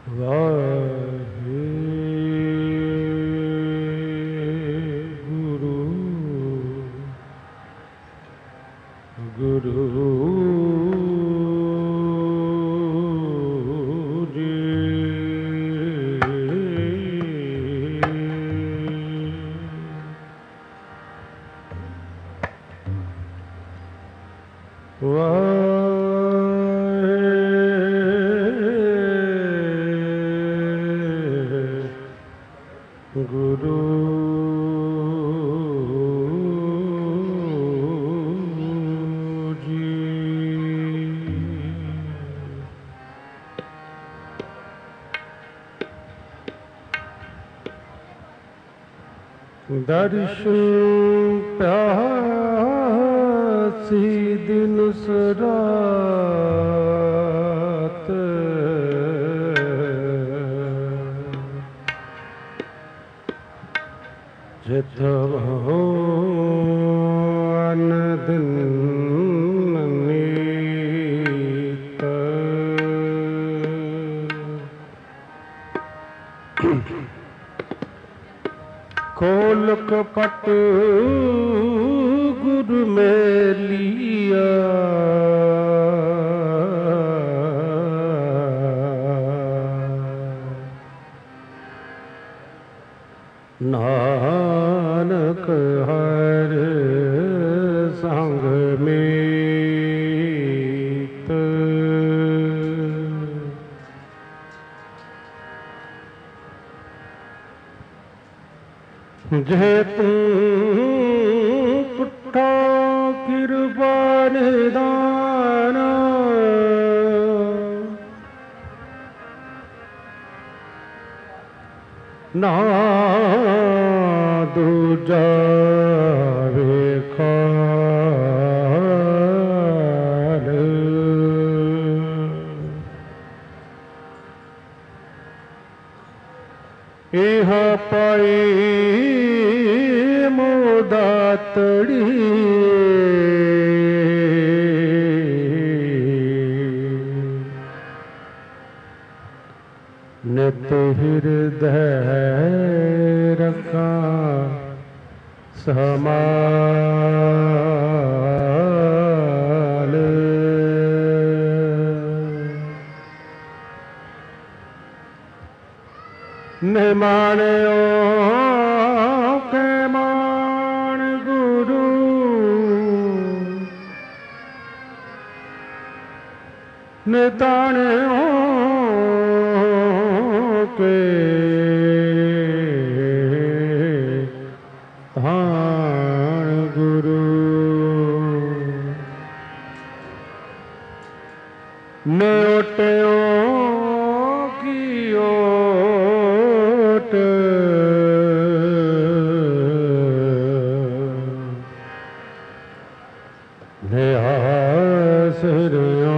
ਵਾਹਿਗੁਰੂ ਗੁਰੂ ਜੀ ਗੁਰੂ ਜੀ ਦਰਸ਼ਨ ਪਿਆਸੀ ਦਿਨ ਸਰਾਤ ਜਿਤ ਹੋ ਅਨ ਦਿਨ ਨੀਤ ਖੋਲ ਕਪਟ ਗੁਰ ਮੇਲਿਆ ਨਾਨਕ ਹਰ ਸੰਗ ਮੀਤ ਜੇ ਤੂੰ ਪੁੱਠਾ ਕਿਰਪਾ ਨਿਦਾਨ ਨਾ ਦੂਜਾ ਵੇਖਾਲ ਇਹ ਪਾਈ ਦਾਤੜੀ ਨਿਤ ਹਿਰਦੈ ਰੱਖਾਂ ਸਮਾਲ ਨਿਮਾਣਿਓ ਕੇ ਨਿਤਾਣਿਓ ਕੇ ਧਾਨ ਗੁਰੂ ਨੋਟਿਓ ਕੀ ਓਟ ਨਿਆਸਰਿਓ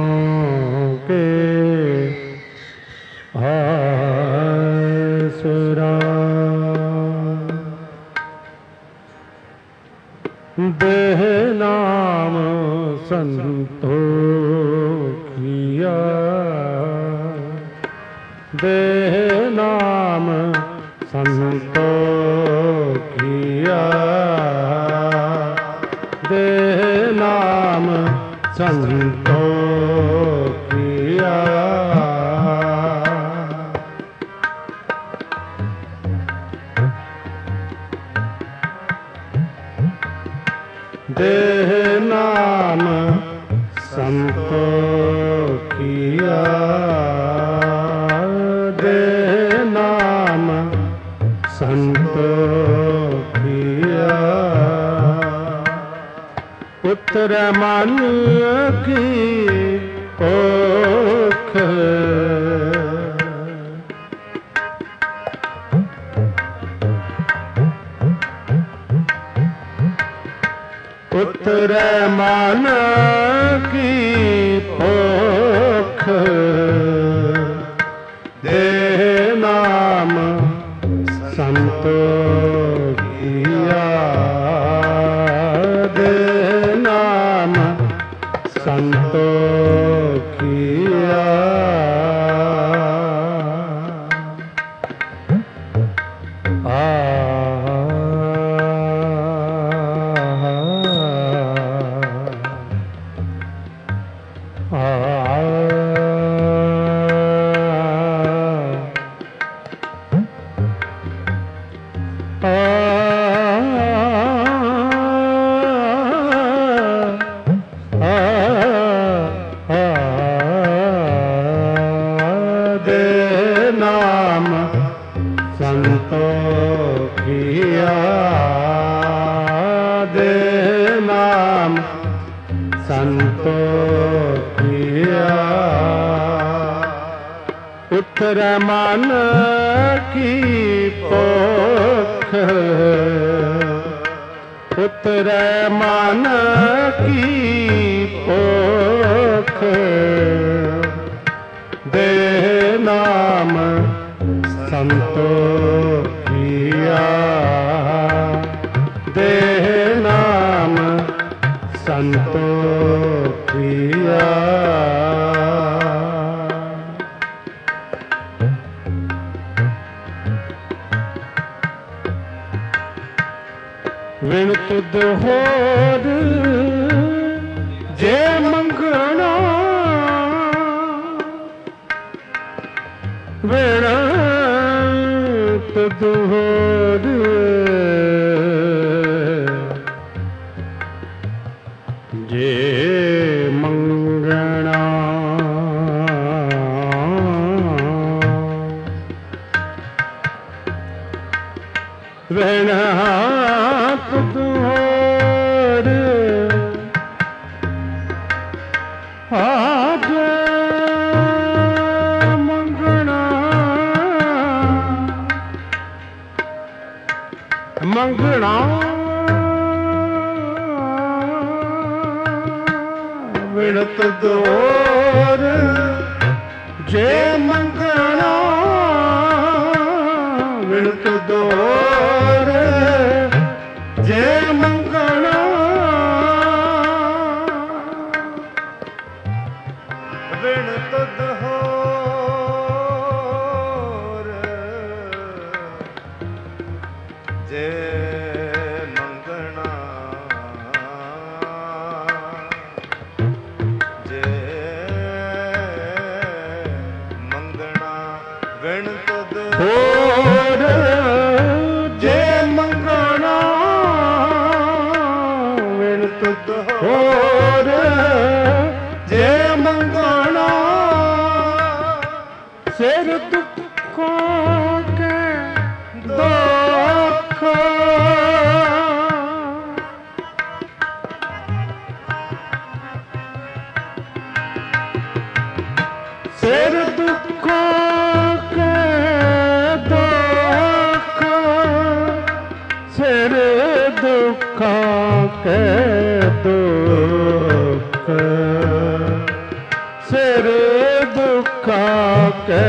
ਦੇਹ ਨਾਮ ਸੰਤੋਖੀਆ ਦੇਹ ਨਾਮ ਸੰਤੋਖੀਆ ਦੇਹ ਨਾਮ ਸੰਤੋਖੀਆ ਦੇਹ ਨਾਮ ਸੰਤੋਖੀਆ ਦੇਹ ਨਾਮ ਸੰਤੋਖੀਆ ਪੁੱਤਰ ਮਨ ਕੀ ਕੋਖ ਪੁੱਤਰ ਮਨ ਕੀ ਭੁੱਖ ਦੇਹ ਨਾਮ ਸੰਤੋਖੀਆ ਦੇਹ ਨਾਮ ਸੰਤੋਖੀਆ दे नाम संतोखिया दे नाम संतोखिया उतर मन की पोख उतर मन की पोख दे नाम संतोखिया दे नाम संतोखिया विण तुद होर जे मंगना विण तुद होर जे मंगना विण तुद होर आज मंगना मंगना विण तुद होर जे मंगना विण तुद होर जे मंगना विण तुद होर जे मंगना जे मंगना विण तुद होर जे मंगना विण तुद होर जे मंगना सिर दुखों के दुख सिर दुखों के दुख सिर दुखों के दुख सिर दुखों के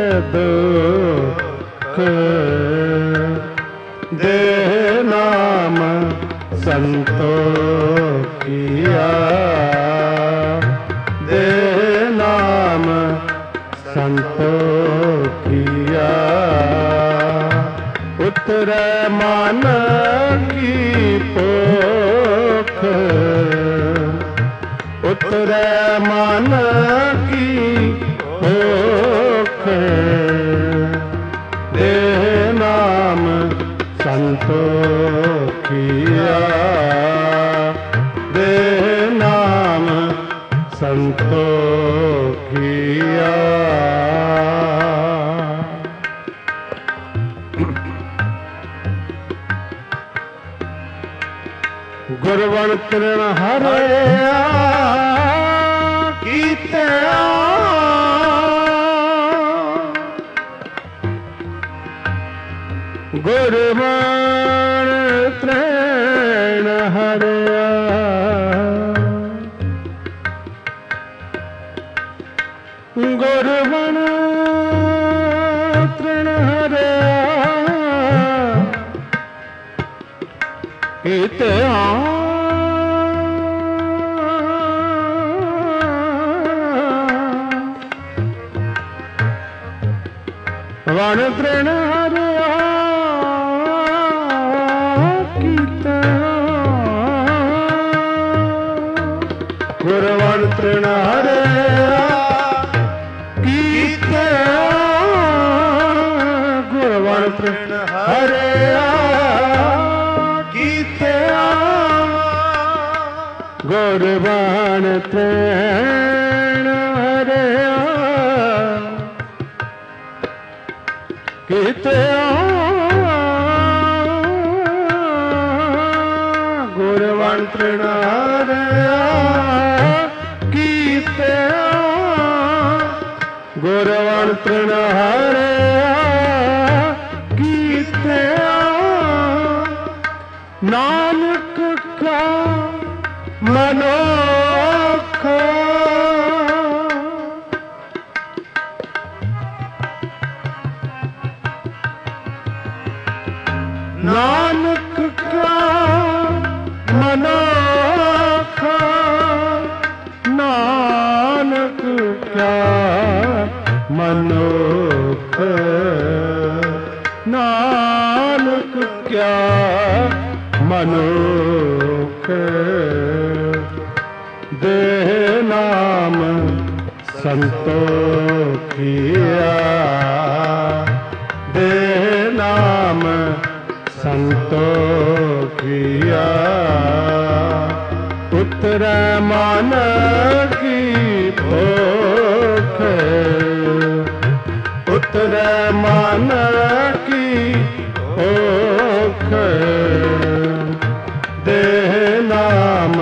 दुख दे नाम संतोखिया दे नाम संतोखिया उतर मन की पोख उतर मन की पोख दे नाम संतोखिया दे नाम संतोखिया गुरबन तृण हरया कीते गुरबन तृण हरया गुरबन तृण हरया कीते वन तृण हरया कीता गुरवन तृण हरया कीता गुरवन तृण हरया कीता गुरवन तृण हरया ਕੀਤੇ ਗੁਰਵਣ ਤ੍ਰਿਣ ਹਰਿਆ ਕੀਤੇ ਗੁਰਵਣ ਤ੍ਰਿਣ ਹਰਿਆ ਕੀਤੇ ਨਾਨਕ ਕਾ ਮਨੋਖ ਨਾਨਕ ਕਾ ਮਨੋਖ ਨਾਨਕ ਕਾ ਮਨੋਖ ਨਾਨਕ ਕਾ ਮਨੋਖ ਦੇਹ ਨਾਮ ਸੰਤੋਖੀਆ ਦੇਹ ਨਾਮ ਸੰਤੋਖੀਆ ਉਤਰੈ ਮਨ ਕੀ ਭੋਖ ਉਤਰੈ ਮਨ ਕੀ ਭੋਖ ਦੇਹ ਨਾਮ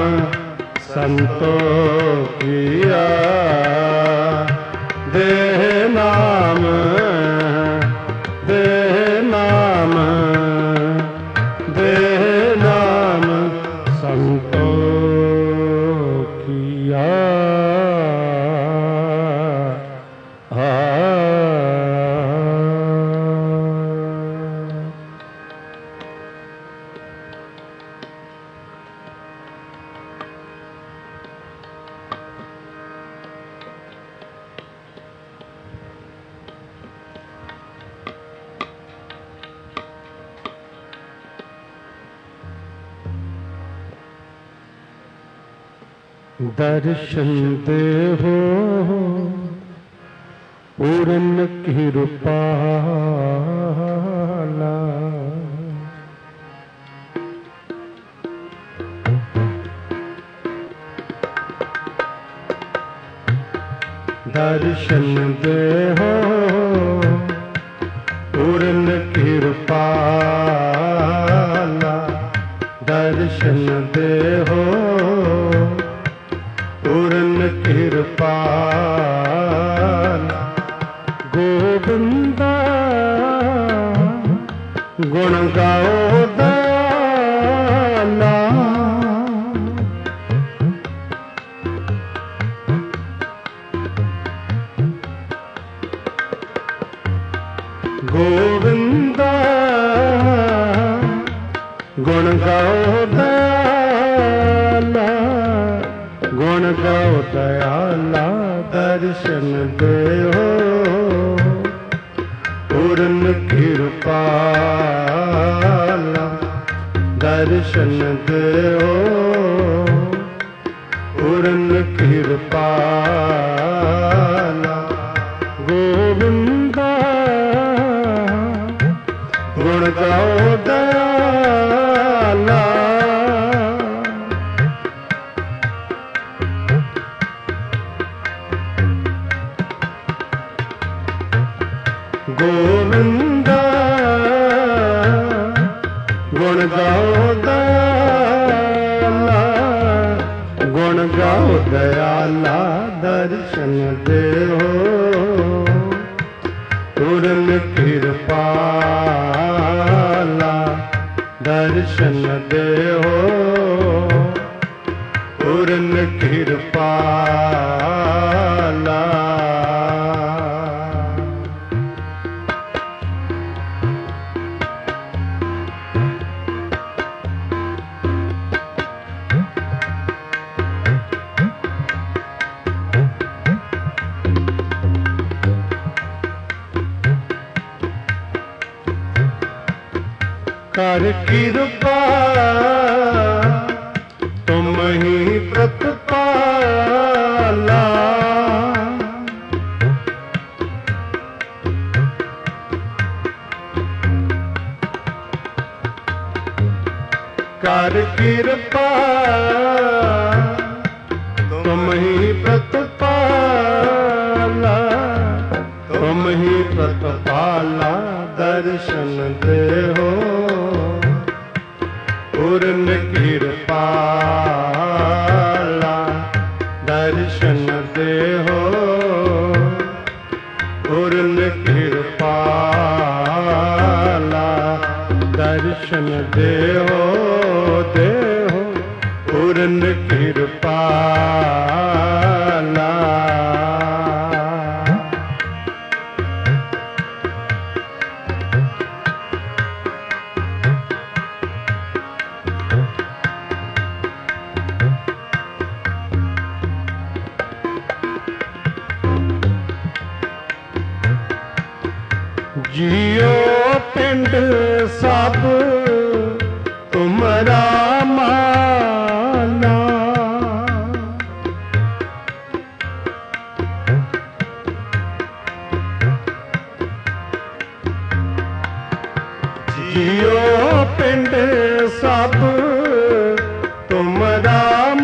ਸੰਤੋਖੀਆ ਦੇਹ ਨਾਮ ਦੇਹ ਨਾਮ ਦੇਹ ਨਾਮ ਸੰਤੋਖੀਆ दर्शन देहो पूरन कृपाला दर्शन देहो पूरन कृपाला दर्शन देहो पूर्ण कृपाल गोविंदा गुण गाओ दयाला गोविंदा गुण गाओ दयाला गुण गाओ दयाला दर्शन देहो पूर्ण कृपाला दर्शन देहो पूर्ण कृपाला गोविंदा गुण गाओ दयाला गोविंदा गुण गाओ दयाला गुण गाओ दयाला दर्शन देहो पूर्ण कृपाला दर्शन देहो पूर्ण कृपाला कर कृपा तुम ही प्रतिपाला कर कृपा तुम ही प्रतिपाला तुम ही ਪ੍ਰਤਪਾਲਾ ਦਰਸ਼ਨ ਦੇਹੋ ਪੂਰਨ ਕਿਰਪਾਲਾ ਦਰਸ਼ਨ ਦੇਹੋ ਪੂਰਨ ਕਿਰਪਾਲਾ ਦਰਸ਼ਨ ਦੇਹੋ ਦੇਹੋ ਪੂਰਨ ਕਿਰਪਾਲਾ जियो पिंड सब तुमरा माना जियो पिंड सब तुमरा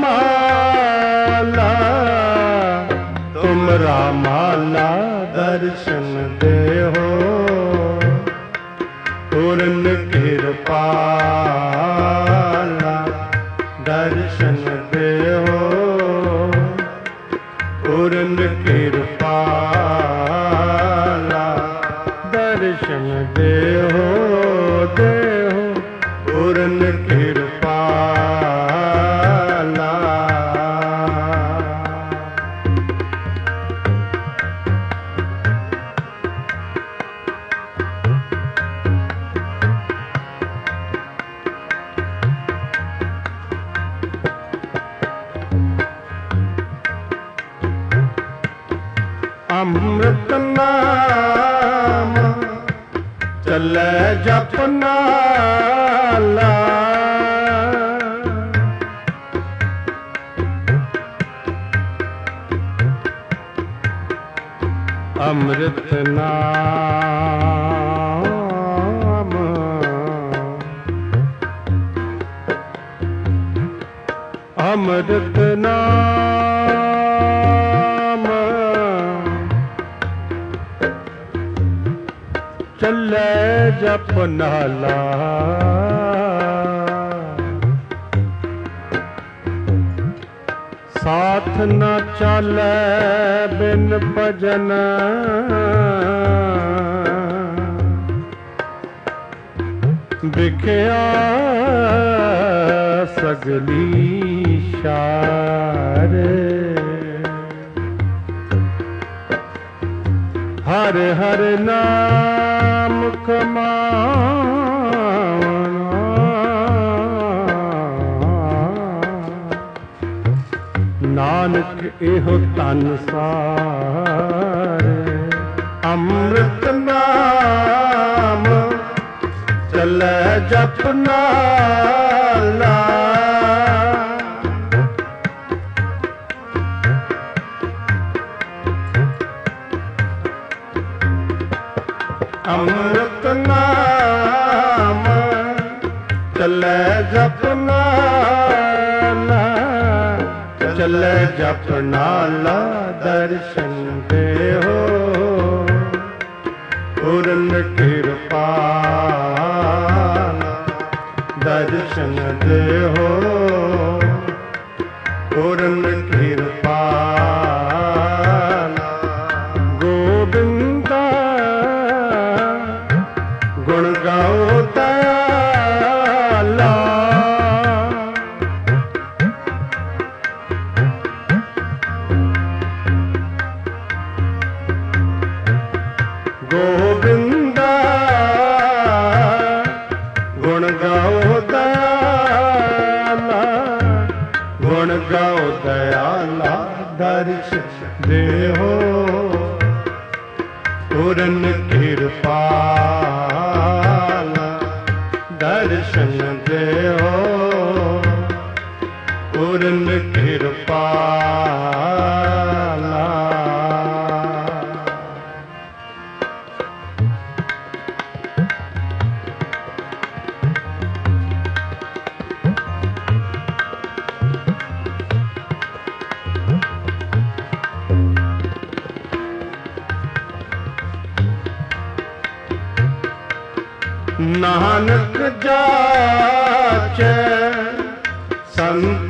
माला तुमरा माला दर्शन देहो पूर्ण किरपाला दर्शन देहो पूर्ण किरपाला दर्शन देहो देहो पूर्ण किरपाला अमृत नाम चले जप नाला अमृत नाम अमृत नाम चले जप नाला साथ न चले बिन भजन बिखया सगली शार हर हर नाम कमावना नानक एहो तन सार अमृत नाम चले जप नाला अमृत नाम चले जप नाला चले जप नाला दर्शन देहो पूर्ण किरपाला दर्शन देहो पूर्ण किरपाला गोविंदा गुण गाओ दयाला गोविंदा गुण गाओ दयाला गुण गाओ दयाला दर्शन देहो पूर्ण किरपाला दर्शन देहो पूर्ण किरपाला ਨਾਨਕ ਜਾਚੈ ਸੰਤ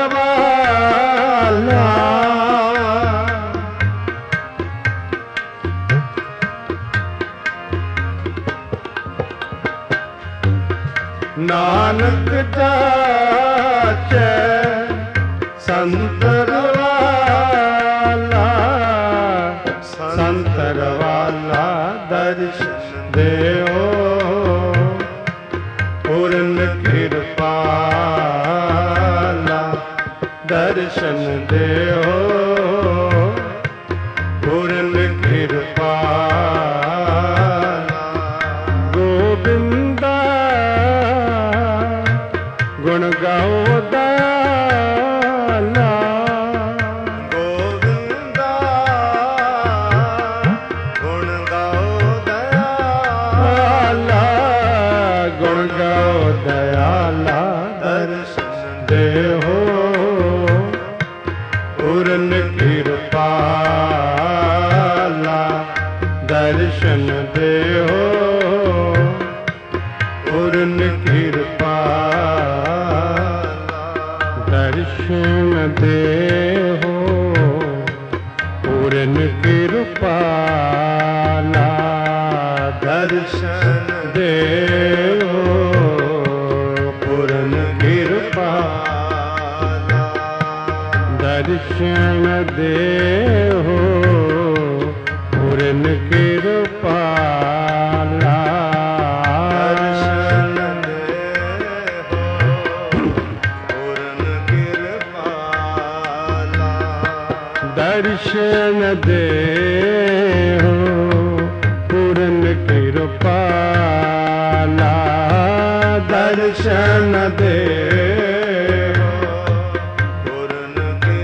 ਰਵਾਲਾ। ਨਾਨਕ ਜਾਚੈ ਸੰਤ ਰਵਾਲਾ। ਸੰਤ ਰਵਾਲਾ ਦਰਸ਼ਨ ਦੇਓ ਪੂਰਨ ਕਿਰਪਾਲਾ। ਦਰਸ਼ਨ ਦੇਓ ਪੂਰਨ ਕਿਰਪਾਲਾ। ਗੋਬਿੰਦਾ ਗੁਣ ਗਾਓ ਦਇਆਲਾ। ਗੋਬਿੰਦਾ ਗੁਣ ਗਾਓ ਦਇਆਲਾ। ਗੁਣ ਗਾਓ ਦਇਆਲਾ। ਦਰਸ਼ਨ ਦੇਹੋ ਪੂਰਨ ਕਿਰਪਾਲਾ। ਦਰਸ਼ਨ ਦੇਹੋ ਪੂਰਨ ਕਿਰਪਾਲਾ। ਦਰਸ਼ਨ ਦੇਹੋ ਪੂਰਨ ਕਿਰਪਾਲਾ। ਦਰਸ਼ਨ ਦੇਹੋ ਪੂਰਨ ਕਿਰਪਾਲਾ। ਦਰਸ਼ਨ ਦੇਹੋ ਪੂਰਨ ਕਿਰਪਾਲਾ। ਦਰਸ਼ਨ ਦੇਹੋ ਪੂਰਨ ਕਿਰਪਾਲਾ। ਦਰਸ਼ਨ ਦੇਹੋ ਪੂਰਨ ਕਿਰਪਾਲਾ। ਦਰਸ਼ਨ ਦੇਹੋ ਪੂਰਨ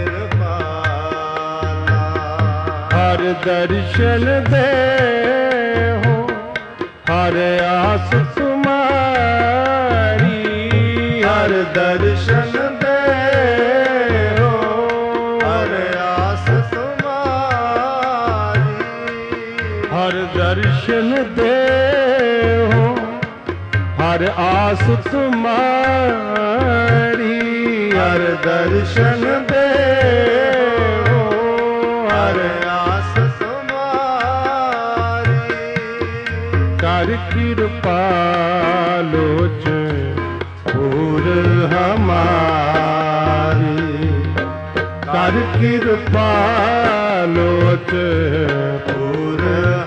ਕਿਰਪਾਲਾ। ਹਰ ਦਰਸ਼ਨ ਦੇਹੋ ਹਰ ਆਸ ਤੁਮਾਰੀ। ਹਰ ਦਰਸ਼ਨ ਦੇਹੋ ਹਰ ਆਸ ਤੁਮਾਰੀ। ਹਰ ਦਰਸ਼ਨ ਦੇਹੋ ਹਰ ਆਸ ਤੁਮਾਰੀ। ਹਰ ਦਰਸ਼ਨ ਦੇਹੋ ਹਰ ਆਸ ਤੁਮਾਰੀ। ਕਰ ਕਿਰਪਾ ਲੋਚਨ ਪੂਰ ਹਮਾਰੀ। ਕਰ ਕਿਰਪਾ ਲੋਚਨ ਪੂਰ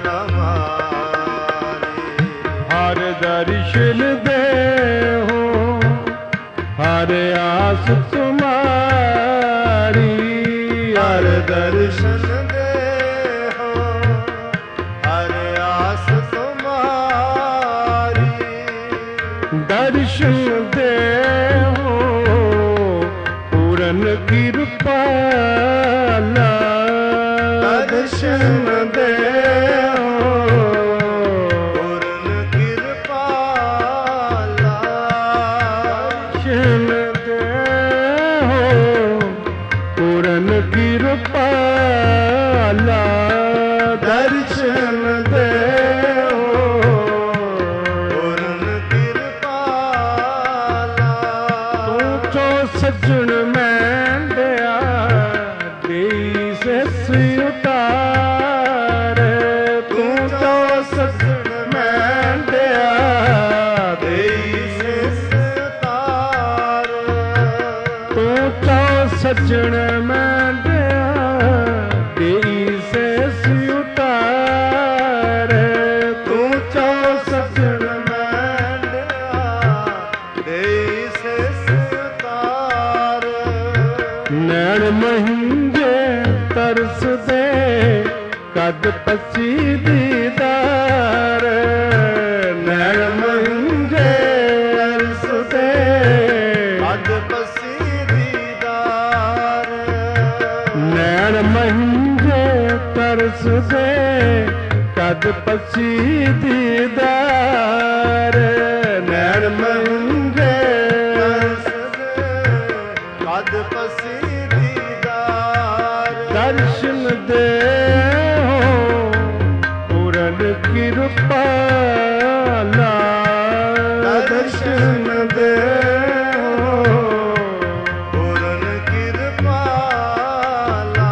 ਹਮਾਰੀ। ਹਰ ਦਰਸ਼ਨ ਦੇਹੋ ਹਰ ਆਸ ਤੁਮਾਰੀ। ਹਰ ਦਰਸ਼ਨ ਦੇਹੋ ਹਰ ਆਸ ਤੁਮਾਰੀ। ਦਰਸ਼ਨ ਦੇਹੋ ਪੂਰਨ ਕਿਰਪਾਲਾ। ਦਰਸ਼ਨ ਦੇਹੋ ਪੂਰਨ ਕਿਰਪਾਲਾ। ਦਰਸ਼ਨ ਦੇਹੋ ਪੂਰਨ ਕਿਰਪਾਲਾ। ਦਰਸ਼ਨ ਦੇਹੋ ਪੂਰਨ ਕਿਰਪਾਲਾ। ਤੂੰ ਚੋ ਸੱਜਣ ਮੈਂਡਿਆ ਦੇਈ ਸੱਸ ਉਤਾਰ। ਤੂੰ ਚੋ ਸੱਜਣ ਮੈਂਡਿਆ ਦੇਈ ਸਿਸ ਤਾਰ। ਤੂੰ ਚੋ ਸੱਜਣ ਮੈਂਡਿਆ ਦੇਈ ਸੱਸ ਉਤਾਰ। ਤੂੰ ਚੋ ਸੱਜਣ ਦੇਈ ਸਿਸ ਤਾਰ। ਨੈਣ ਮਹਿੰਗੇ ਤਰਸਦੇ ਕਦ ਪਸੀ ਦੀਦਾਰ। ਨੈਣ ਮਹਿੰਗੇ ਤਰਸਦੇ ਅਦ ਪਸੀ ਦੀਦਾਰ। ਨੈਣ ਮਹਿੰਗੇ ਤਰਸਦੇ ਕਦ ਪਸੀ ਦੀਦਾਰ। ਨੈਣ ਮਹਿੰਗੇ ਅਦ ਪਸੀ ਦੀਦਾਰ। ਦਰਸ਼ਨ ਦੇਹੋ ਪੂਰਨ ਕਿਰਪਾਲਾ। ਦਰਸ਼ਨ ਦੇਹੋ ਪੂਰਨ ਕਿਰਪਾਲਾ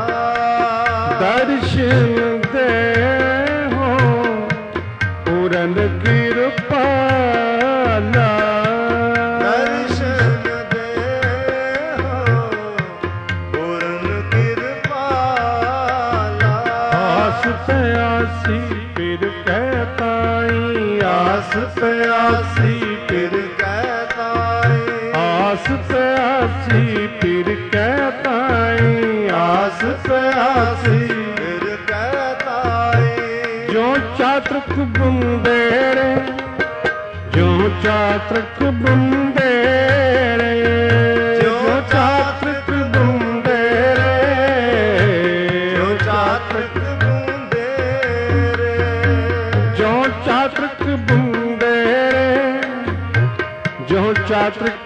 ਦਰਸ਼ਨ ਦੇਹੋ ਪੂਰਨ ਕਿਰਪਾਲਾ ਦਰਸ਼ਨ ਦੇਹੋ ਪੂਰਨ ਕਿਰਪਾਲਾ ਆਸ ਪਿਆਸੀ ਫਿਰ ਕਹਿ ਤਾਈ ਆਸ ਪਿਆਸੀ ਫਿਰ ਕਹਿ ਤਾਈ ਆਸ ਪਿਆਸੀ ਫਿਰ ਕਹਿ ਤਾਈ ਆਸ ਪਿਆਸੀ ਫਿਰ ਕਹਿ ਤਾਈ ਜੋ ਚਾਤ੍ਰਿਕ ਬੁੰਦੇਰੇ ਜੋ ਚਾਤ੍ਰਿਕ ਬੁੰਦੇਰੇ ਜੋ ਚਾਤ੍ਰਿਕ ਬੁੰਦੇਰੇ ਜੋ ਚਾਤ੍ਰਿਕ ਬੁੰਦੇਰੇ ਜੋ ਚਾਤ੍ਰਿਕ ਬੁੰਦੇਰੇ ਜੋ ਚਾਤ੍ਰਿਕ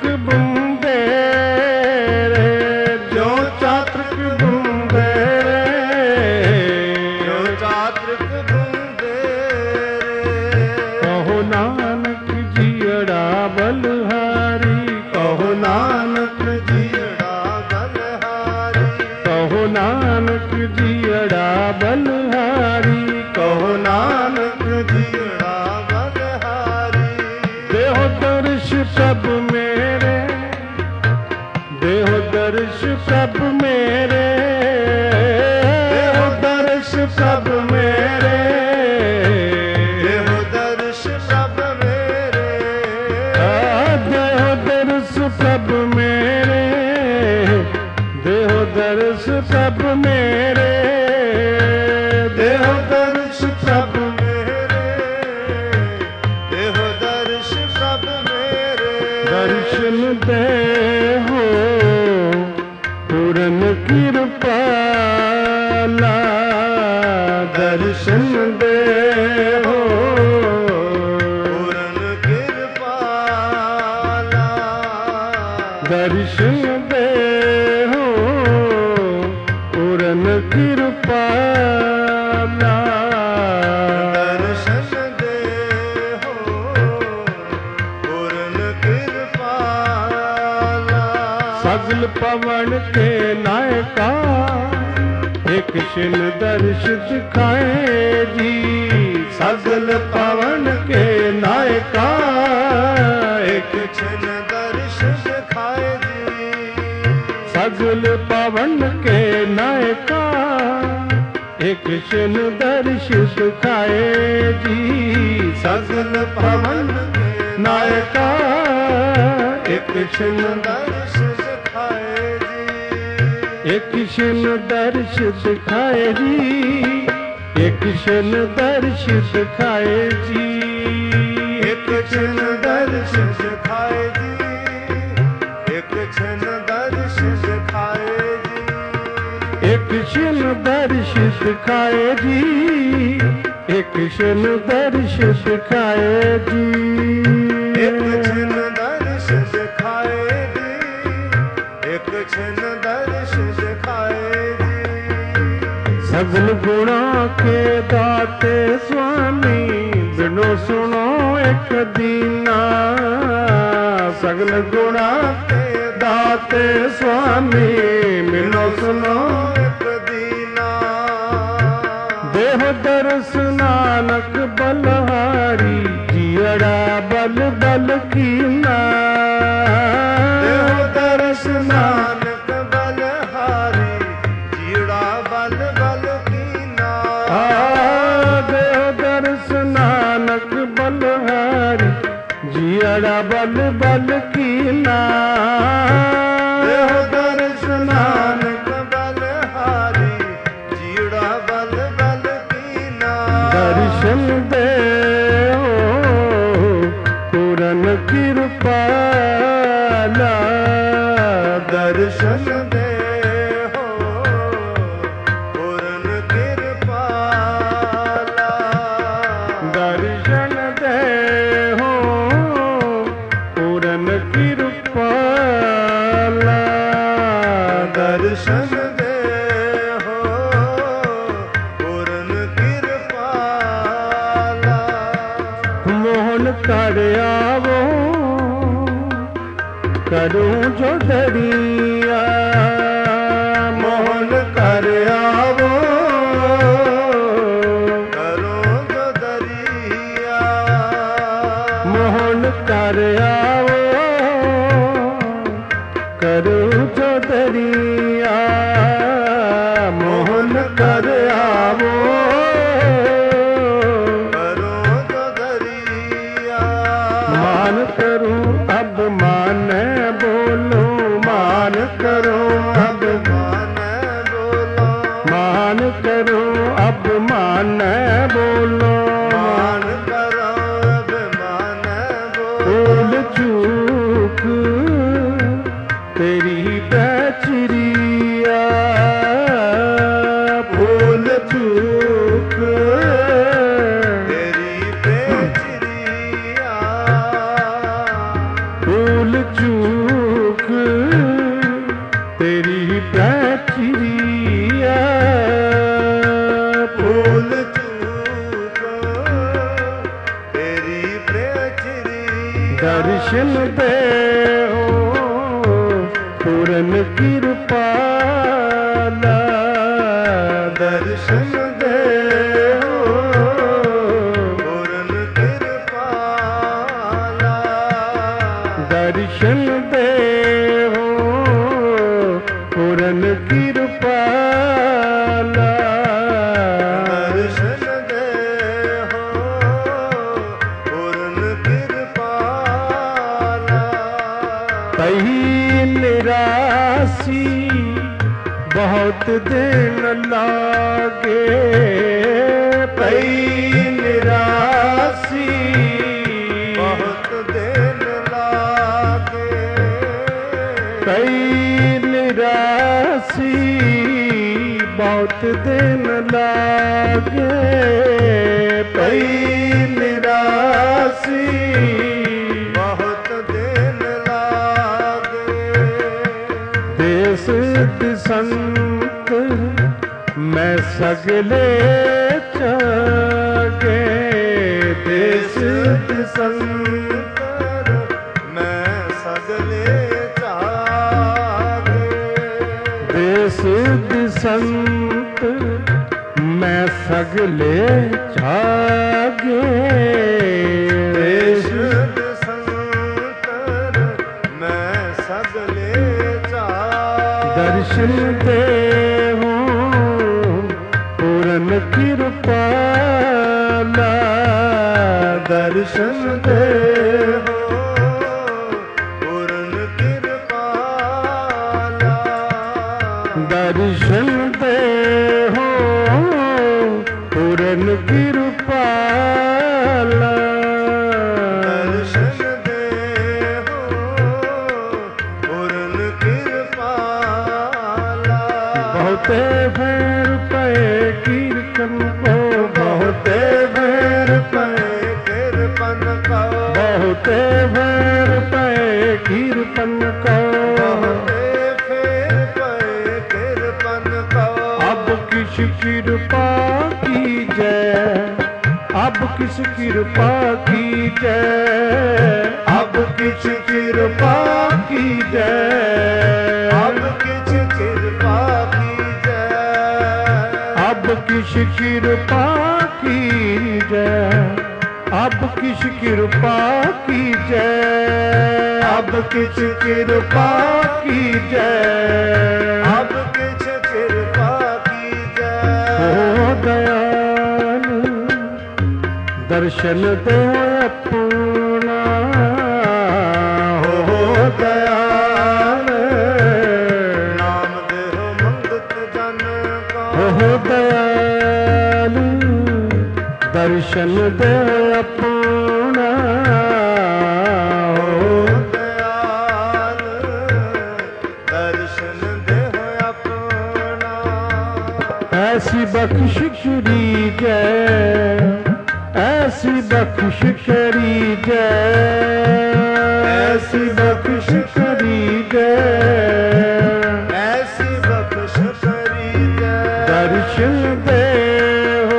ਬੁੰਦੇਰੇ ਜੋ ਚਾਤ੍ਰਿਕ ਬੁੰਦੇਰੇ ਜੋ ਚਾਤ੍ਰਿਕ ਬੁੰਦੇਰੇ ਕਹੋ ਨਾਨਕ ਜੀੜਾ ਬਲਹਾਰੀ ਕਹੋ ਨਾਨਕ ਜੀੜਾ ਬਲਹਾਰੀ ਕਹੋ ਨਾਨਕ ਜੀੜਾ ਬਲਹਾਰੀ ਕਹੋ ਨਾਨਕ ਜੀੜਾ ਬਲਹਾਰੀ ਦੇਹੋ ਦਰਸ਼ ਸਭ ਮੇਰੇ ਦੇਹੋ ਦਰਸ਼ ਸਭ ਮੇਰੇ ਦੇਹੋ ਦਰਸ਼ ਸਭ ਮੇਰੇ ਦੇਹੋ ਦਰਸ਼ ਸਭ ਮੇਰੇ ਦੇਹੋ ਦਰਸ਼ ਸਭ ਮੇਰੇ ਦੇਹੋ ਦਰਸ਼ ਸਭ ਮੇਰੇ ਦੇਹੋ ਦਰਸ਼ ਸਭ ਮੇਰੇ ਦੇਹੋ ਦਰਸ਼ ਸਭ ਮੇਰੇ ਦਰਸ਼ਨ ਦੇਹੋ ਪੂਰਨ ਕਿਰਪਾਲਾ ਦਰਸ਼ਨ ਦੇਹੋ ਪੂਰਨ ਕਿਰਪਾਲਾ ਦਰਸ਼ਨ ਦੇਹੋ ਪੂਰਨ ਕਿਰਪਾਲਾ ਦਰਸ਼ਨ ਦੇਹੋ ਪੂਰਨ ਕਿਰਪਾਲਾ ਸਗਲ ਪਵਨ ਕੇ ਨਾਇਕਾ ਇੱਕ ਛਿਨ ਦਰਸ਼ ਦਿਖਾਏ ਜੀ ਸਗਲ ਪਵਨ ਕੇ ਨਾਇਕਾ ਇੱਕ ਛਿਨ ਦਰਸ਼ ਦਿਖਾਏ ਜੀ ਸਗਲ ਪਵਨ ਕੇ ਨਾਇਕਾ ਇੱਕ ਛਿਨ ਦਰਸ਼ ਦਿਖਾਏ ਜੀ ਸਗਲ ਪਵਨ ਨਾਇਕਾ ਇੱਕ ਛਿਨ ਦਰਸ਼ ਦਿਖਾਏ ਜੀ ਇੱਕ ਛਿਨ ਦਰਸ਼ ਦਿਖਾਏ ਜੀ ਇੱਕ ਛਿਨ ਦਰਸ਼ ਦਿਖਾਏ ਜੀ ਇੱਕ ਛਿਨ ਦਰਸ਼ ਦਿਖਾਏ ਜੀ ਇੱਕ ਛਿਨ ਦਰਸ਼ ਦਿਖਾਏ ਜੀ ਇੱਕ ਛਿਨ ਦਰਸ਼ ਦਿਖਾਏ ਜੀ ਇੱਕ ਛਿਨ ਦਰਸ਼ ਦਿਖਾਏ ਜੀ ਇੱਕ ਛਿਨ ਦਰਸ਼ ਦਿਖਾਏ ਜੀ ਇੱਕ ਛਿਨ ਦਰਸ਼ ਦਿਖਾਏ ਜੀ ਸਗਲ ਗੁਣਾ ਕੇ ਦਾਤੇ ਸੁਆਮੀ ਬਿਨੋ ਸੁਣੋ ਇੱਕ ਦੀਨਾ ਸਗਲ ਗੁਣਾ ਕੇ ਦਾਤੇ ਸੁਆਮੀ ਬਿਨੋ ਸੁਣੋ ਇੱਕ ਦੀਨਾ ਦੇਹ ਦਰਸ ਨਾਨਕ ਬਲਹਾਰੀ ਜੀੜਾ ਬਲ ਬਲ ਕੀਨਾ ਦੇਹ ਦਰਸ ਨਾਨਕ ਬਲਹਾਰੀ ਜੀੜਾ ਬਲ ਬਲ ਕੀਨਾ ਦੇਹ ਦਰਸ ਨਾਨਕ ਬਲਹਾਰੀ ਜੀੜਾ ਬਲ ਬਲ ਕੀਨਾ ਦੇਹ ਦਰਸ ਨਾਨਕ ਬਲਹਾਰੀ ਜੀੜਾ ਬਲ ਬਲ ਕੀਨਾ ਦਰਸ਼ਨ ਦੇਹੋ ਪੂਰਨ ਕਿਰਪਾਲਾ ਦਰਸ਼ਨ ਦੇਹੋ ਪੂਰਨ ਕਿਰਪਾਲਾ ਦਰਸ਼ਨ ਦੇਹੋ ਪੂਰਨ ਕਿਰਪਾਲਾ ਦਰਸ਼ਨ ਦੇਹੋ ਪੂਰਨ ਕਿਰਪਾਲਾ ਮੋਹਨ ਕਰ ਆਵੋ करूं जो दरिया मोहन कर आवो करो जो दरिया मोहन कर आवो करूं जो दरिया मोहन कर आवो करो जो दरिया मान करूं अब मान बोलो मान करूं अब मान बोलो मान करूं अब मान बोलो मान करो अभिमान बोलो भूल चूक तेरी बचरिया भूल चूक तेरी बेचरिया भूल चूक तेरी बचरिया भूल चूक तेरी बेचरिया दर्शन दे हो पूरन कृपाला दर्शन दे हो पूर्ण कृपाला दर्शन दे हो पूरन कृपाला दर्शन दे हो पूर्ण कृपाला कही निराशी बहुत दिन लागे कई निराशी बहुत दिन लागे कई निराशी बहुत दिन लागे कई निराशी बहुत दिन लागे देश दिसंत मैं सगले चागे देश दिसंत मैं सगले चागे देश दिसंत मैं सगले चागे देश संतर मैं सगले चागे दर्शन दे हो पूरन कृपाला दर्शन दे हो पूर्ण कृपाला दर्शन दे हो पूरन कृपाला दर्शन दे हो पूर्ण कृपाला बहुते भैर पे कीर्तन को बहुते भैर पे कृपन को बहुते भैर पे कीर्तन को बहुते फेर पे कृपन को अब किस कृपा की जय अब किस कृपा की जय अब किस कृपा की जय अब किछ कृपा की जय अब किस कृपा की जय अब किस कृपा की जय अब किस कृपा की जय अब किछ कृपा की जय हो दयाल दर्शन दे अपना हो दयाल नाम देहो मंगत जन का हो दयाल दर्शन दे अपना हो दयाल दर्शन देहो अपना ऐसी बख्श करी जय ऐसी बख्श करी जय ऐसी बख्श करी जय ऐसी बख्श करी जय दर्शन दे हो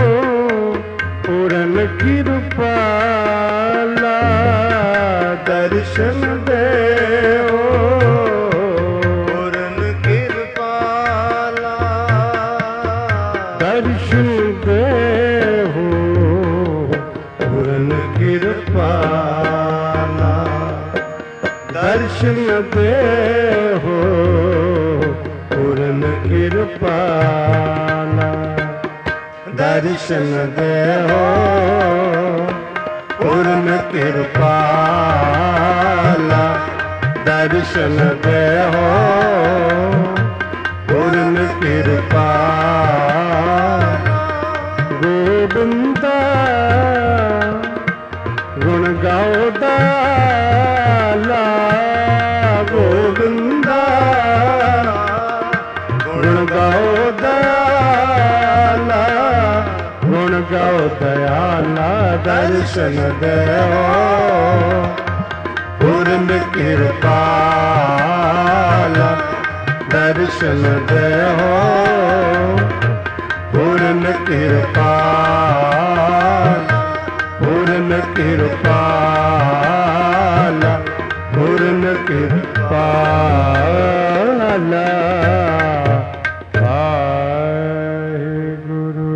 पूरन कृपाला दर्शन दे ਕਿਰਪਾਲਾ ਦਰਸ਼ਨ ਦੇਹੋ ਪੂਰਨ ਕਿਰਪਾਲਾ ਦਰਸ਼ਨ ਦੇਹੋ ਪੂਰਨ ਕਿਰਪਾਲਾ ਦਰਸ਼ਨ ਦੇਹੋ ਪੂਰਨ ਕਿਰਪਾਲਾ ਗੋਬਿੰਦਾ ਗੁਣ ਗਾਓ ਦਾਲਾ ਗੋਬਿੰਦਾ ਗੁਣ ਗਾਓ ਦਾਲਾ ਗੁਣ ਗਾਓ ਦਇਆਲਾ ਦਰਸ਼ਨ ਦੇਓ ਪੂਰਨ ਕਿਰਪਾਲਾ ਦਰਸ਼ਨ ਦੇਓ ਪੂਰਨ ਕਿਰਪਾਲਾ ਪੂਰਨ ਕਿਰਪਾਲਾ ਪੂਰਨ ਕਿਰਪਾਲਾ ਵਾਹਿਗੁਰੂ।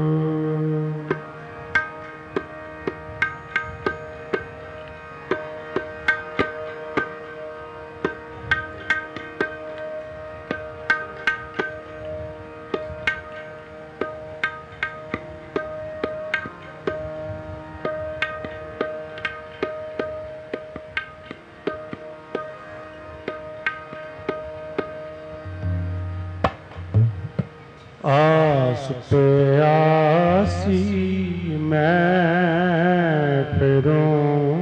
ਆਸ ਪਿਆਸੀ ਮੈਂ ਫਿਰੂੰ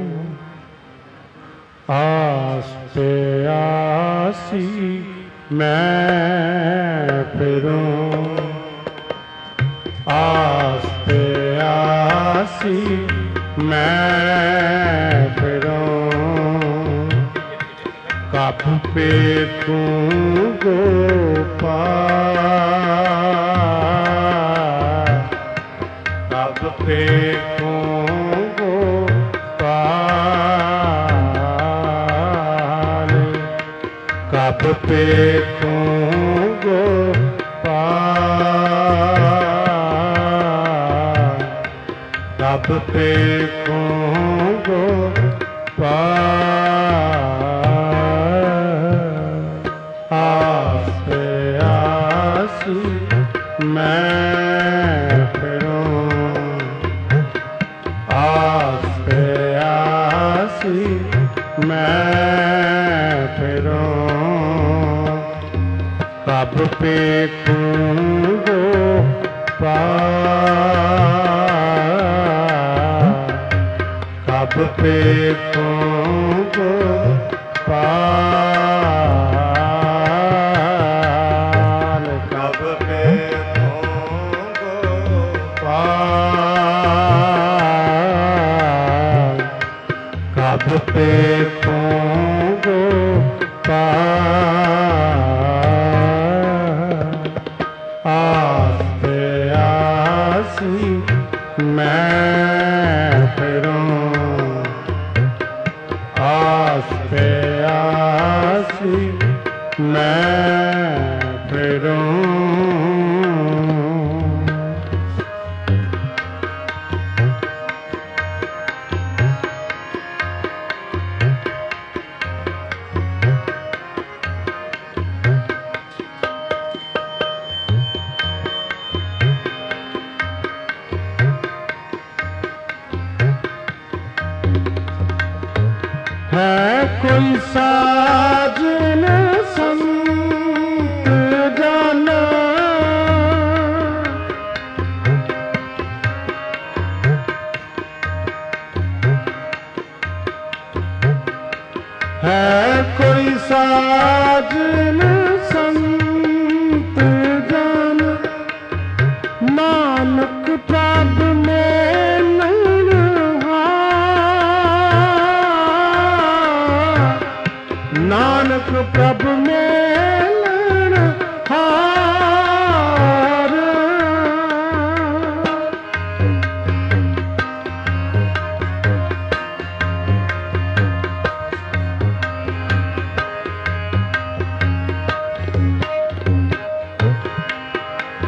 ਆਸ ਪਿਆਸੀ ਮੈਂ ਫਿਰੂੰ ਆਸ ਪਿਆਸੀ ਮੈਂ ਫਿਰੂੰ ਕਬ ਪੇ ਤੂੰ ਗੋਪਾਲ ਕਬ ਪੇ ਤੂੰ ਗੋਪਾਲ ਕਬ ਪੇ ਤੂੰ ਗੋਪਾਲ ਕਬ ਪੇ ਤੂੰ ਗੋਪਾਲ ਆਸ ਆਸੀ ਮੈਂ ਫਿਰੂੰ ਆਸ ਆਸੀ ਮੈਂ ਫਿਰੂੰ ਕਬ ਪੇ ਤੂੰ ਗੋਪਾਲ ਕਬ ਪੇ ਤੂੰ ਗੋਪਾਲ ਕਬ ਪੇ ਤੂੰ ਗੋਪਾਲ ਕਬ ਪੇ ਤੂੰ ਗੋਪਾਲ ਆਸ ਆਸੀ ਮੈਂ ਫਿਰੂੰ ਆਸ ਆਸੀ ਮੈਂ ਫਿਰੂੰ है कोई साजन संत जाना है कोई साजन संत जाना नानक प्रभ नानक प्रभ मेलन हार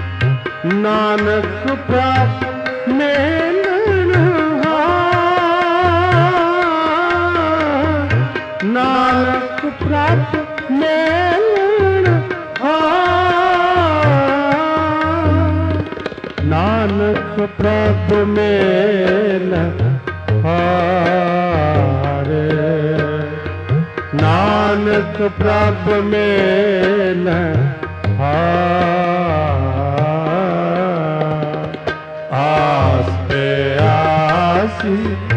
नानक प्रभ मेलन हार हारे नानक प्रभ मेल आस पे आसी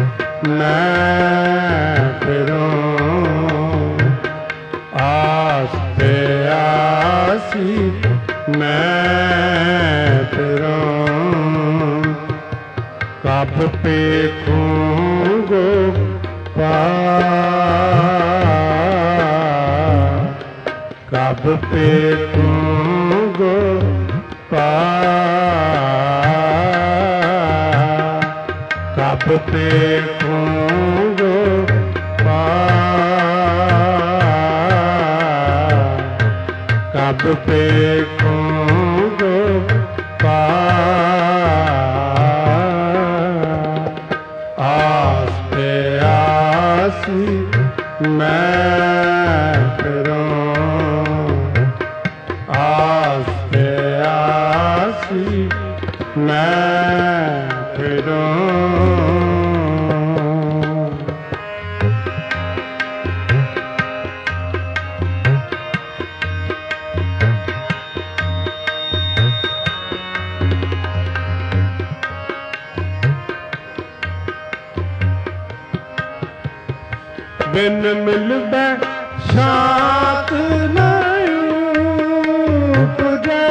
मैं फिरूं आस पे आसी मैं फिरूं कब पे खूंगो कब पे खूंगो कब पे खूंगो कब पे खूंगो आस पे आसी मैं फिरूं आस पे आसी मैं फिरूं बिन मिलबे शात नहीं उपजे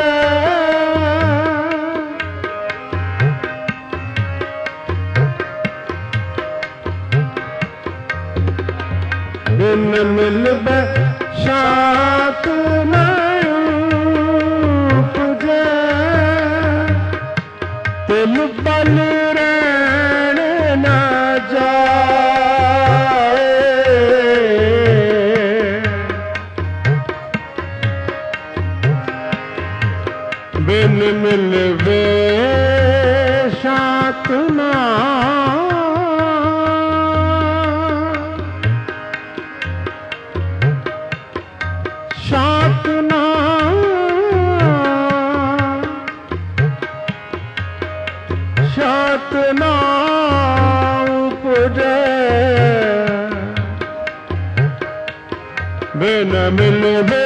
बिन मिलबे शात नहीं उपजे तिल बल रहन ना जाए बिन मिलवे शात ना शात ना शात ना उपजे बिन मिलवे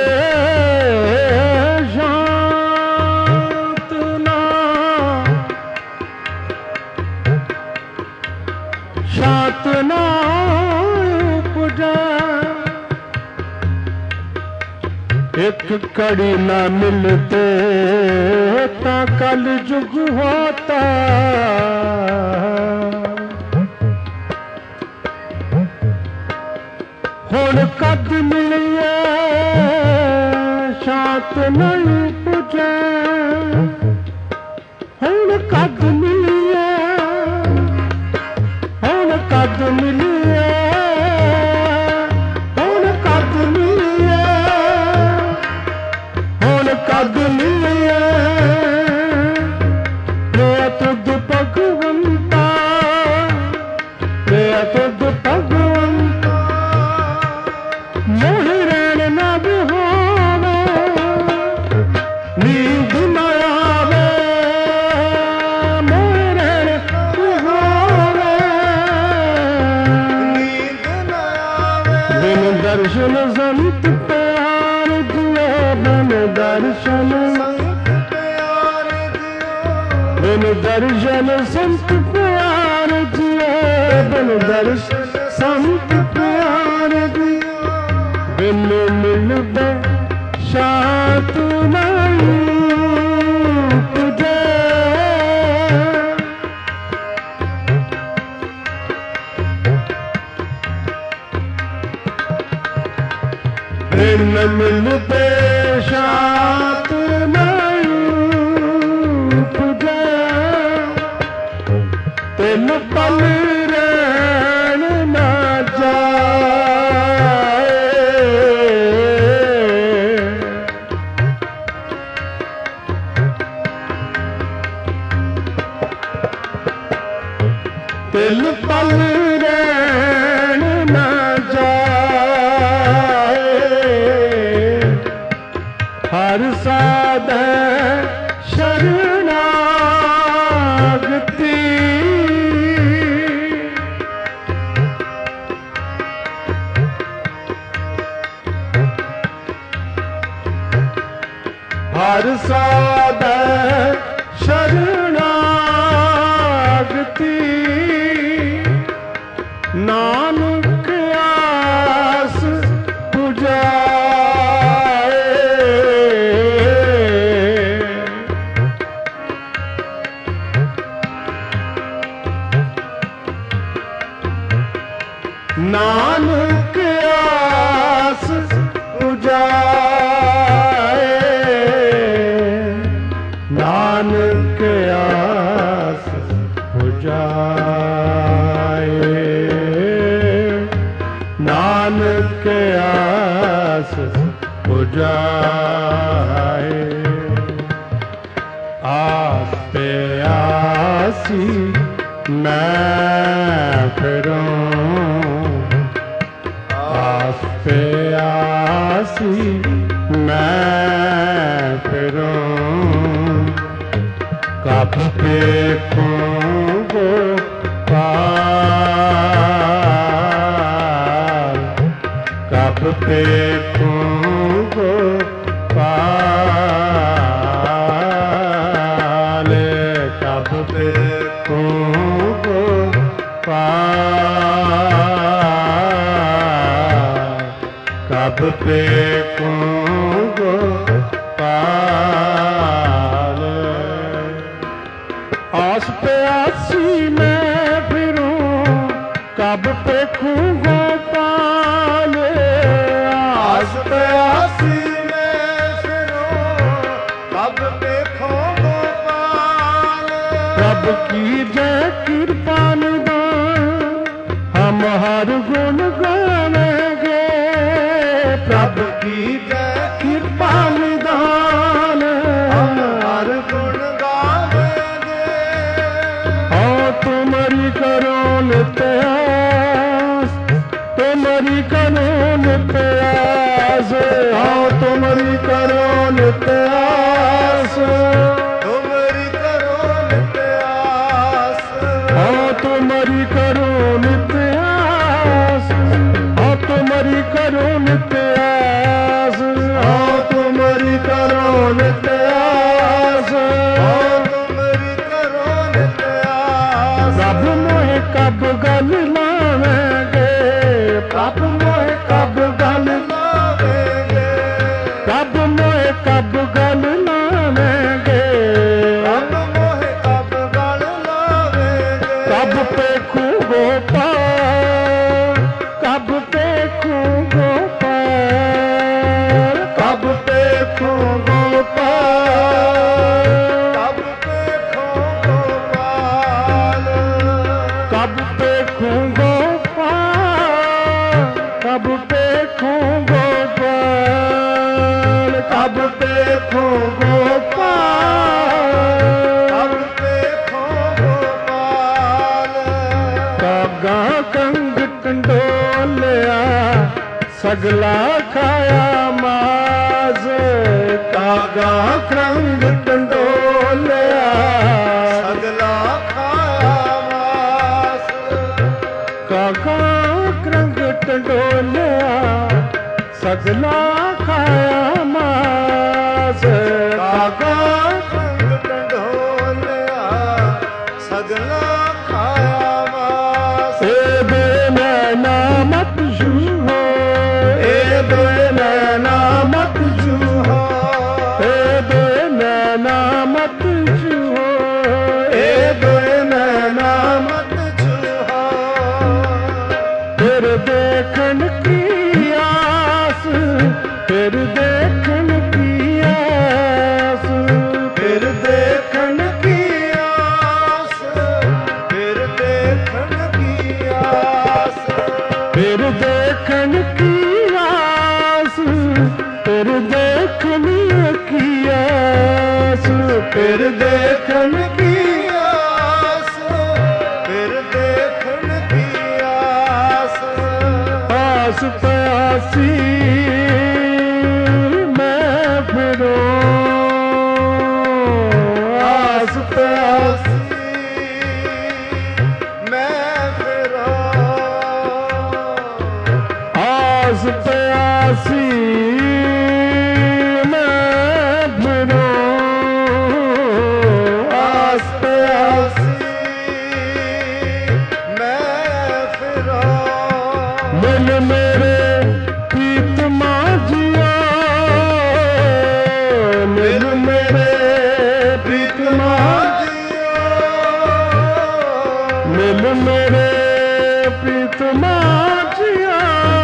शात ना उपजे एक कड़ी ना मिलते ता कल जुग होता हुण कद मिलिए शात नहीं उपजे हुण कद मिलिए कद मिलिए हुण कद मिलिए हुण कद मिलिए मेरा तुद भगवंता मेरा तुद भगवंता मोह रैन ना बिहावे नींद न आवे मोह रैन दर्शन संत प्यार दियो बिन दर्शन बिन दर्शन संत प्यार दियो बिन दर्शन संत प्यार दियो बिन मिलबे शात नहीं उपजे बिन मिलबे शात नहीं उपजे तिल पल रहन ना जाए तिल पल रहन ना जाए हर साध शरणागति ਹਰ ਸਾਧੈ ਸ਼ਰਨਾਗਤੀ ਨਾਨਕ ਆਸ ਪੁਜਾਏ ਨਾਨਕ ਆਸ ਪੁਜਾਏ ਨਾਨਕ ਆਸ ਪੁਜਾਏ ਨਾਨਕ ਆਸ ਪੁਜਾਏ ਆਸ ਤੇ ਆਸੀ ਮੈਂ ਫਿਰਾਂ ਆਸ ਤੇ ਆਸੀ ਮੈਂ ਫਿਰਾਂ ਕਬ ਦੇਖੂੰ ਗੋਪਾਲ ਕਬ ਦੇਖੂੰ ਗੋਪਾਲ ਕਬ ਦੇਖੂੰ ਗੋਪਾਲ ਕਬ ਦੇਖੂੰ ਗੋਪਾਲ आस पे आसी मैं फिरूं कब देखूं गोपाल आस पे आसी मैं फिरूं कब देखूं गोपाल प्रभ की जय कृपा निदान हम हर गुण गावेंगे प्रभ की जय कृपा निदान हम हर गुण तुम्हारी करो नित्य आस तुम्हारी करो नित्य आस आओ तुम्हारी करो नित्य आस तुम्हारी करो नित्य आस आओ तुम्हारी करो नित्य आस आओ तुम्हारी करो नित्य आस आओ तुम्हारी करो नित्य आस प्रभ मोहे कब गल लावेंगे प्रभ मोहे कब गल लावेंगे प्रभ मोहे कब गल लावेंगे प्रभ मोहे कब गल लावेंगे कब देखूं गोपाल कब देखूं गोपाल कब देखूं गोपाल कब देखूं गोपाल कब देखूं गोपाल कब देखूं गोपाल कब देखूं गोपाल कागा कंग टंडोलिया सगला खाया माज कागा कंग टंडोलिया सगला खाया मास कागा क्रंग टंडोलिया सगला खाया मास कागा रंग टंडोलिया सगला खाया मास ए दे नैना मत जूहो ए दे नैना मत जूहो ए दे नैना मत जूहो ए दे नैना मत छुहा फिर देखन की आस फिर देखन की आस फिर देखन की आस फिर देखन की आस फिर देखन की आस फिर देखन की आस फिर देखन की आस फिर देखन की आस आस प्यासी मैं फिरूं आस प्यासी मैं फिरा आस प्यासी मैं फिरूं प्रीतमा जिया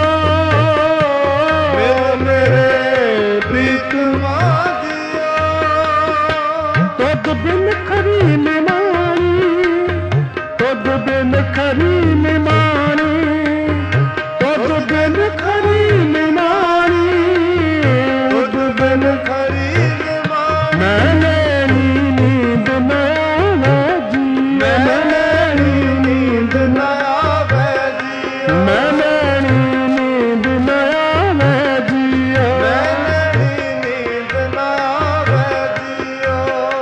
मेरे प्रीतमा जिया तुद बिन खरी निमानी तुद बिन खरी निमानी तुद बिन खरी निमानी तुद बिन खरी निमानी मैंने नींद न आवे जिया मैंने नींद न आवे जिया मैंने नींद न आवे जिया मैंने नींद न आवे जिया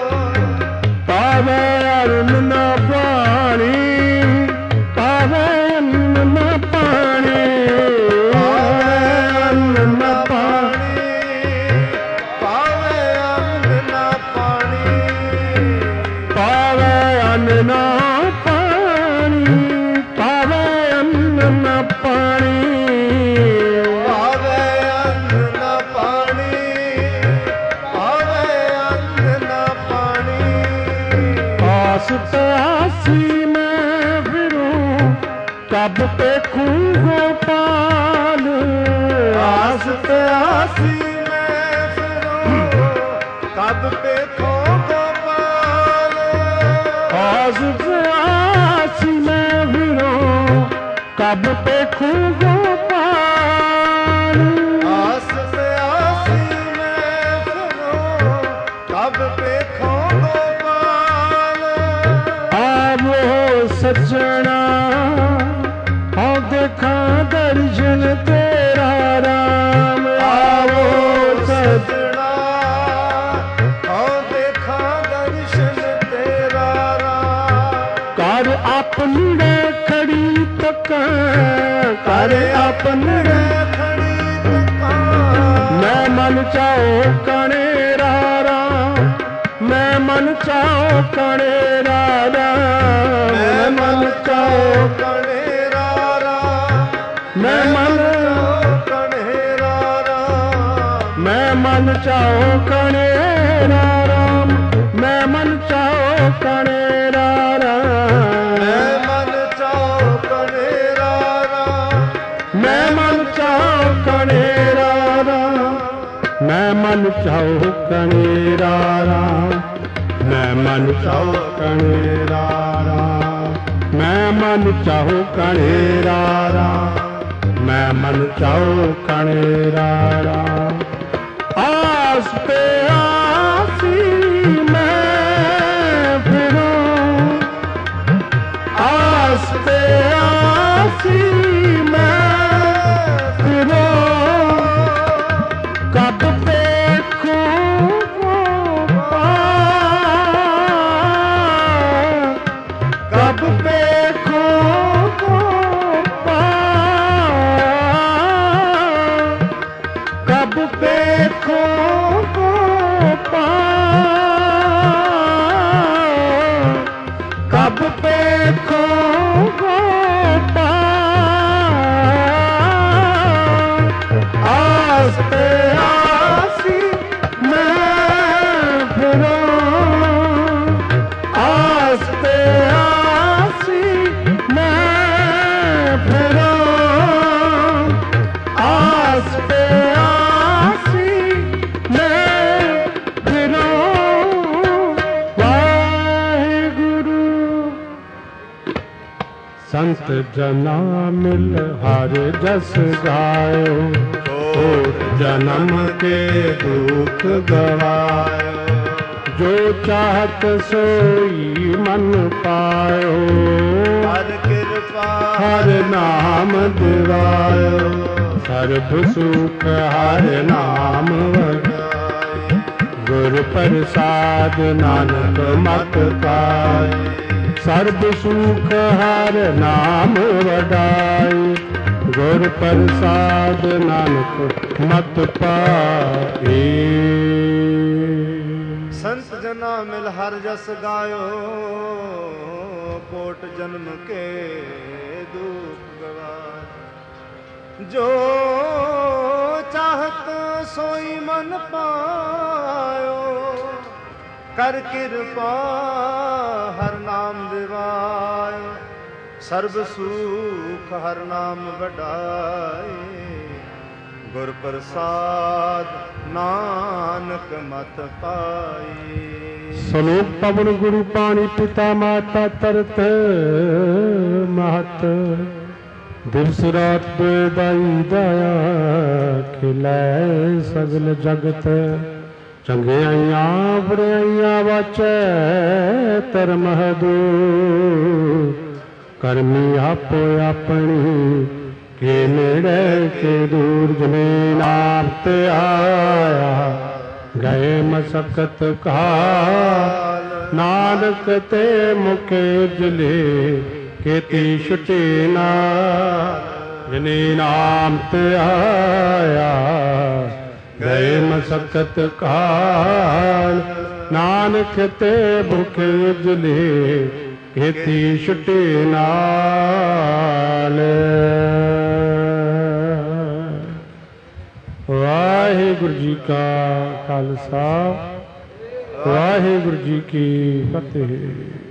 पावे अन्न न पानी पावे अन्न न पानी पावे अन्न न पानी पावे अन्न न पानी पावे अन्न न पानी पावे अन्न न पानी पावे अन्न न पानी पावे अन्न न पानी आस पे आसी मैं फिरूं कब देखूं गोपाल आस पे आसी मैं फिरूं कब देखो गोपाल आस पे आसी मैं फिरूं कब देखूं गोपाल आस पे आसी मैं फिरूं कब देखो गोपाल आवो सजना आओ देखा दर्शन तेरा राम आवो सजना हो देखा दर्शन तेरा राम कर अपने खड़ी तक कर अपने खड़ी दुकान मैं मन चाहो कणे रारा मैं मन चाहो कणे रारा मैं मन चाहो कणेरा मैं मन कणेरा मैं मन चाहो कणे राम मैं मन चाहो कणे रारा मैं मन चाहो कणेरा मैं मन चाहो कणे रारा मैं मन चाहो कणे रारा मैं मन चाहो कणे रारा मैं मन चाहो कणे रारा मैं मन चाहो कणे रारा आस पे आसी मैं फिरूं आस पे आसी मैं फिरूं कब देखूं गोपाल कब देखूं गोपाल कब देखूं गोपाल कब देखूं गोपाल आस पे आसी मैं फिरूं आस पे आसी मैं फिरूं आस पे आसी मैं फिरूं वाहिगुरु संत जना मिल हर जस गायो कोट जन्म के दुख गवायो जो चाहत सोई मन पायो हर कृपा हर नाम दिवायो सर्ब सुख हर नाम वगाए गुर प्रसाद नानक मत पाए सर्ब सुख हर नाम वडाई गुर प्रसाद नानक मत पाए संत जना मिल हर जस गायो कोट जन्म के दुख गवाए जो चाहत सोई मन पायो कर कृपा हर नाम दिवायो ਸਰਬ ਸੂਖ ਹਰ ਨਾਮ ਵਡਾਏ, ਗੁਰ ਪ੍ਰਸਾਦ ਨਾਨਕ ਮਤ ਪਾਈ। ਸਲੋਕ ਪਵਨ ਗੁਰੂ ਪਾਣੀ ਪਿਤਾ ਮਾਤਾ ਤਰਤ ਮਹਤ, ਦਿਵਸ ਰਾਤ ਬੇਦਾਈ ਦਇਆ, ਖਿਲੈ ਸਗਲ ਜਗਤ। ਚੰਗਿਆਈਆਂ ਬੜਾਈਆਂ ਵਾਚੈ ਧਰਮ ਦੂਰ, ਕਰਮੀ ਆਪੋ ਆਪਣੀ ਕੇ ਨੇੜੇ ਕੇ ਦੂਰ। ਜਿਨੇ ਨਾਮ ਤੇ ਆਇਆ ਗਏ ਮਸਕਤ ਕਾਲ, ਨਾਨਕ ਤੇ ਮੁਖੇ ਉਜਲੇ ਕੀਤੀ ਛੁਟੀ ਨਾ। ਜਿਨੇ ਨਾਮ ਤੇ ਆਇਆ ਗਏ ਮਸਕਤ ਕਾਲ, ਨਾਨਕ ਤੇ ਮੁਖੇ ਉਜਲੇ ਕੀਤੀ ਛੁਟੀ ਨਾਲ। ਵਾਹਿਗੁਰੂ ਜੀ ਕਾ ਖਾਲਸਾ, ਵਾਹਿਗੁਰੂ ਜੀ ਕੀ ਫਤਿਹ।